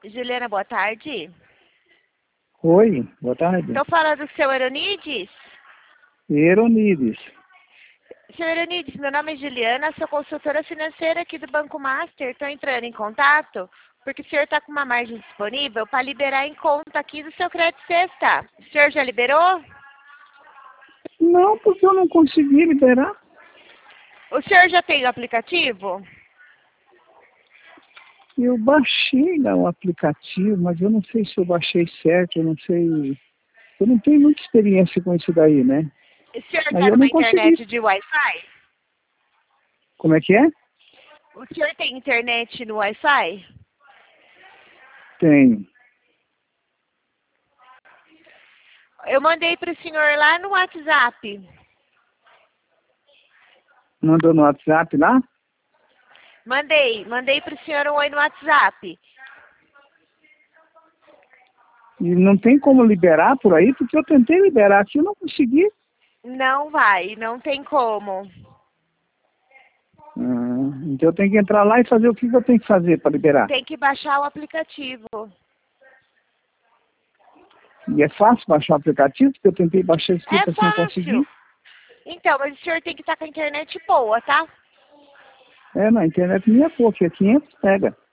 Juliana, boa tarde. Oi, boa tarde. Estou falando do seu Euronides? Euronides. Seu Euronides, meu nome é Juliana, sou consultora financeira aqui do Banco Master. Estou entrando em contato porque o senhor está com uma margem disponível para liberar em conta aqui do seu crédito sexta. O senhor já liberou? Não, porque eu não consegui liberar. O senhor já tem o aplicativo? Eu baixei o aplicativo, mas eu não sei se eu baixei certo, eu não sei. Eu não tenho muita experiência com isso daí, né? O senhor Mas está eu numa não consegui. internet de Wi-Fi? Como é que é? O senhor tem internet no Wi-Fi? Tenho. Eu mandei para o senhor lá no WhatsApp. Mandou no WhatsApp lá? Mandei para o senhor um oi no WhatsApp. E não tem como liberar por aí, porque eu tentei liberar aqui e não consegui. Não vai, não tem como. Então eu tenho que entrar lá e fazer o que eu tenho que fazer para liberar. Tem que baixar o aplicativo. E é fácil baixar o aplicativo, porque eu tentei baixar esse É assim, não consegui. fácil. Então, mas o senhor tem que estar com a internet boa, tá? Na internet minha é pouco, é 500 mega.